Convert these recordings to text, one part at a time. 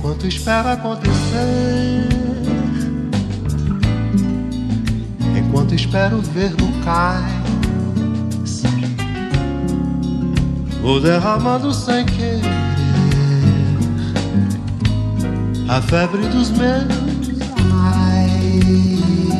enquanto espero acontecer, enquanto espero ver no cais, vou derramando sem querer a febre dos meus pais.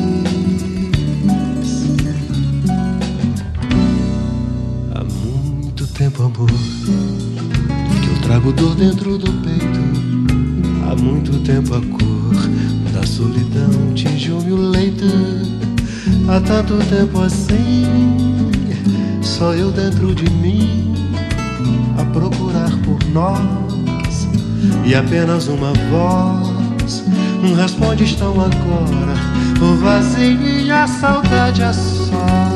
Há muito tempo, amor, que eu trago dor dentro do peito. Há muito tempo a cor da solidão tingiu-me o leito. Há tanto tempo assim, só eu dentro de mim a procurar por nós, e apenas uma voz responde: estão agora o vazio e a saudade a sós.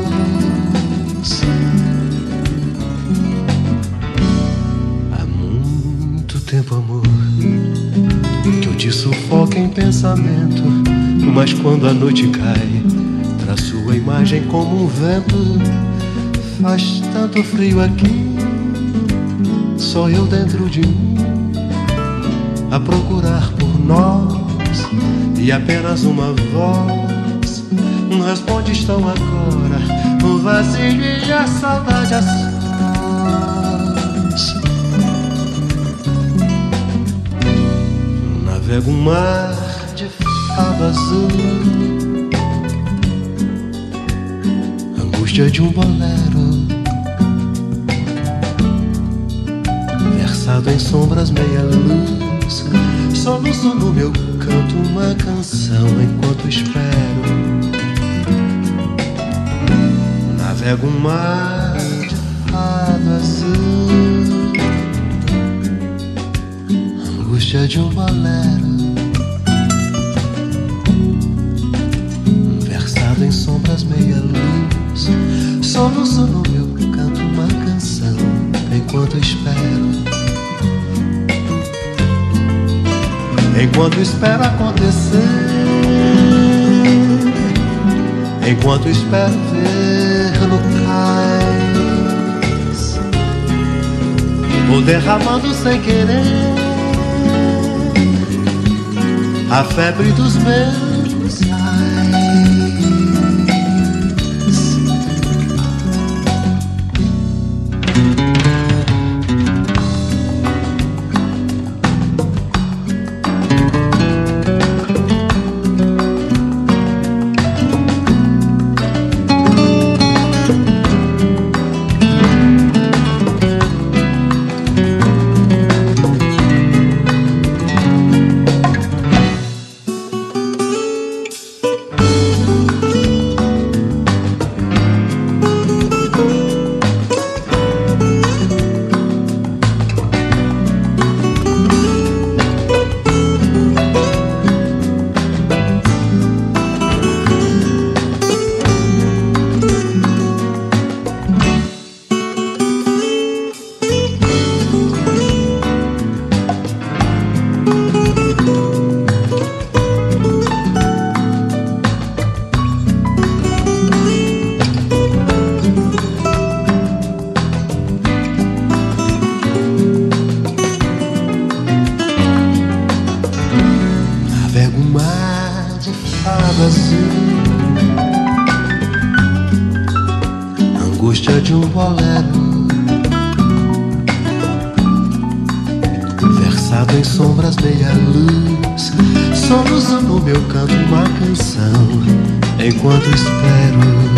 Há muito tempo, amor, que eu te sufoco em pensamento, mas quando a noite cai, traz sua imagem como um vento. Faz tanto frio aqui, só eu dentro de mim a procurar por nós, e apenas uma voz responde: estão agora o vazio e a saudade a sós. Navego um mar de fava azul, angústia de um bolero, versado em sombras meia luz. Soluço no meu canto uma canção enquanto espero. Navego um mar de fado azul, angústia de um bolero, versado em sombras meia luz. Soluço no meu canto uma canção enquanto espero. Enquanto espero acontecer, enquanto espero ver no cais, vou derramando sem querer a febre dos meus pais. Navego um mar de fado azul, angústia de um bolero, versado em sombras meia luz. Soluço no meu canto uma canção enquanto espero.